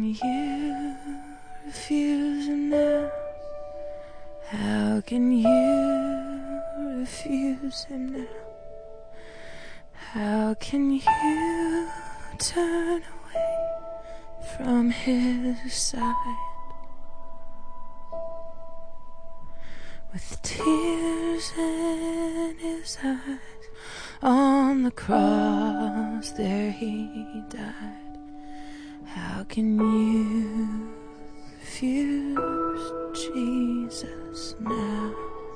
you refuse him now? How can you refuse him now? How can you turn away from his side? With tears in his eyes, on the cross there he died. How can you refuse Jesus now?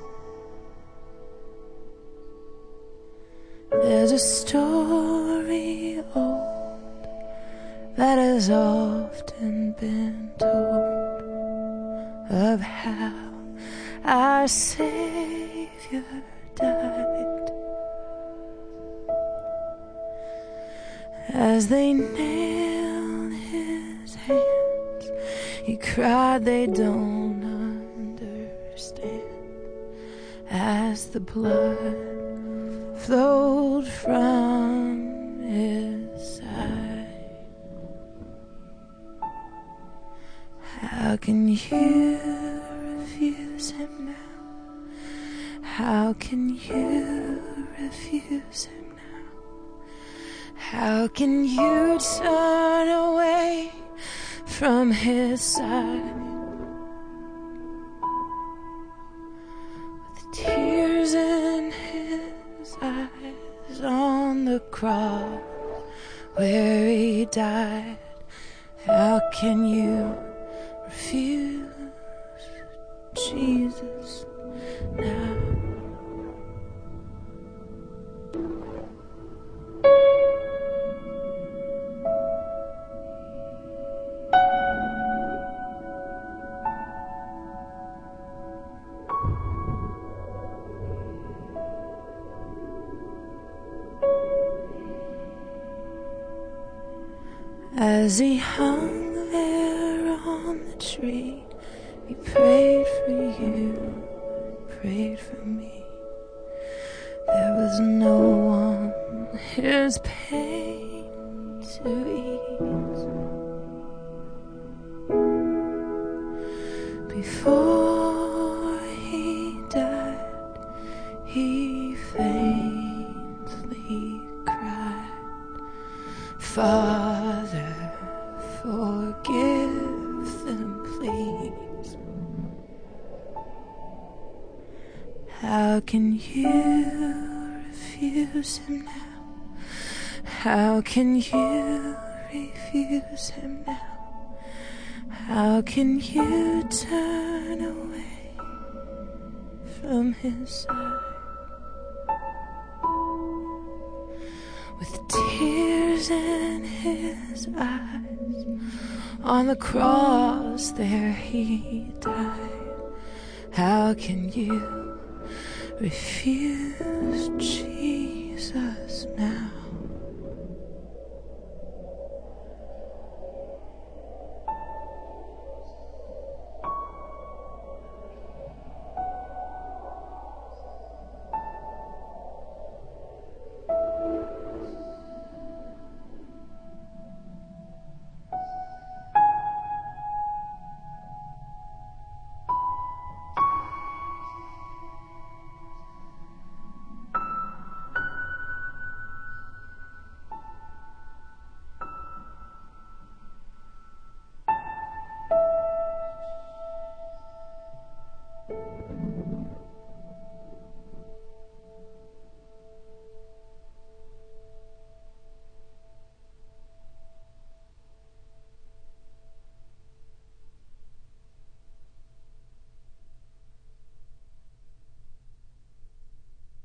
There's a story old that has often been told of how our Savior died. As they nailed his hands, he cried, they don't understand. As the blood flowed from his side, how can you refuse him now? How can you refuse him now? How can you turn away from his side? With tears in his eyes, on the cross where he died, how can you refuse Jesus now? As he hung there on the tree, he prayed for you, prayed for me. There was no one his pain to ease. Before he died, he faintly cried, Father, forgive them, please. How can you refuse him now? How can you refuse him now? How can you turn away from his side? With tears in his eyes, on the cross there he died. How can you refuse Jesus now?